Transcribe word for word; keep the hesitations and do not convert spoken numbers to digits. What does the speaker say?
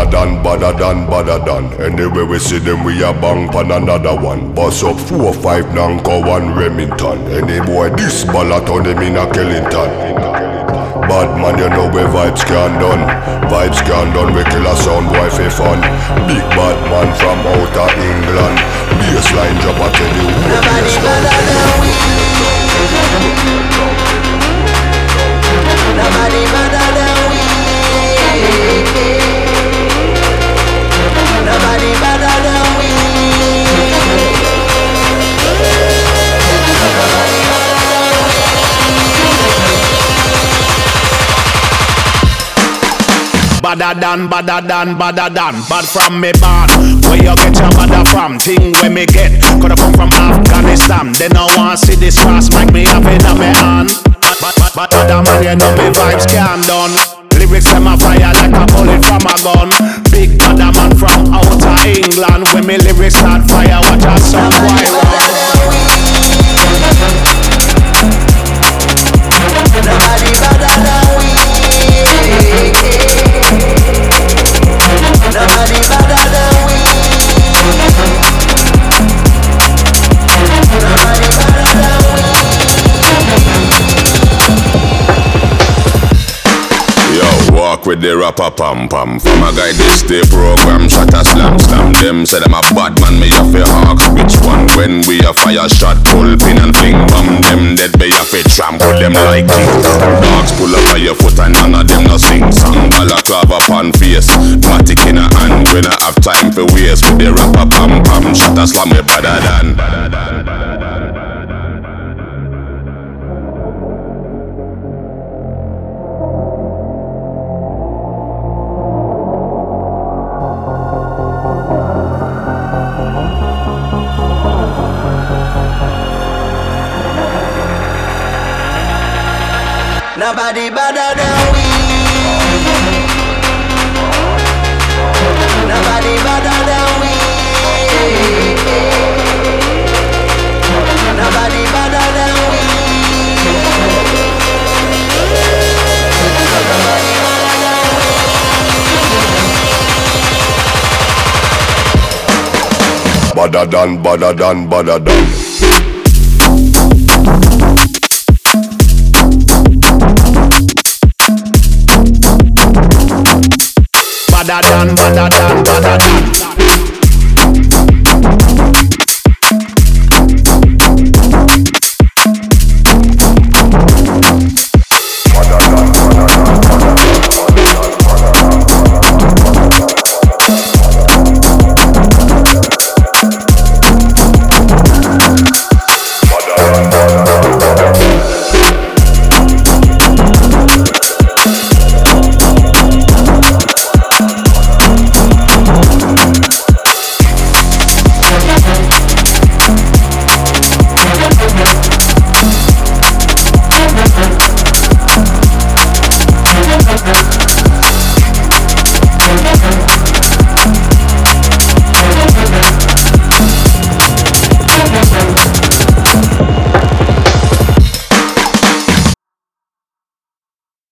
Badder than, badder than, badder than. Anyway we see them, we a bang pan another one. Bust up four, five, Nanko, one Remington. Any boy this ballot on him in a Kellington. Bad man, you know where vibes can done. Vibes can done, we kill a sound boy for fun. Big bad man from outer England. Bassline drop, I tell you who Nobody better than we. Nobody better than we. Nobody better than we. Badder than, badder than, badder than. Bad from me bad. Where you get your badder from? Thing where me get. Coulda come from Afghanistan. They no want see this fast. Make me have it on me hand. But, but, but, badder man, you know me vibes can done. Lyrics them a fire like a bullet from a gun. Big badder man from outer England. When me lyrics start fire, watch out some why run. Nobody better than we. Nobody better than we. Nobody better than we. Yo, walk with the rapper pam pam. From a guy this day program, shot a slam slam. Them say them a bad man, me have to ask which one. When we a fire shot, pull pin and fling bomb. Them dead be have to trample them like kings. Dogs pull up by your foot and none of them no sing song. Balaclava pan face, matic in a hand. When I have time for waste with the rapper pam pam. Shot a slam me better than. Nobody better than we. Nobody better than we. Nobody better than we. Badder than, badder than, badder than. Badder than, badder than, badder than.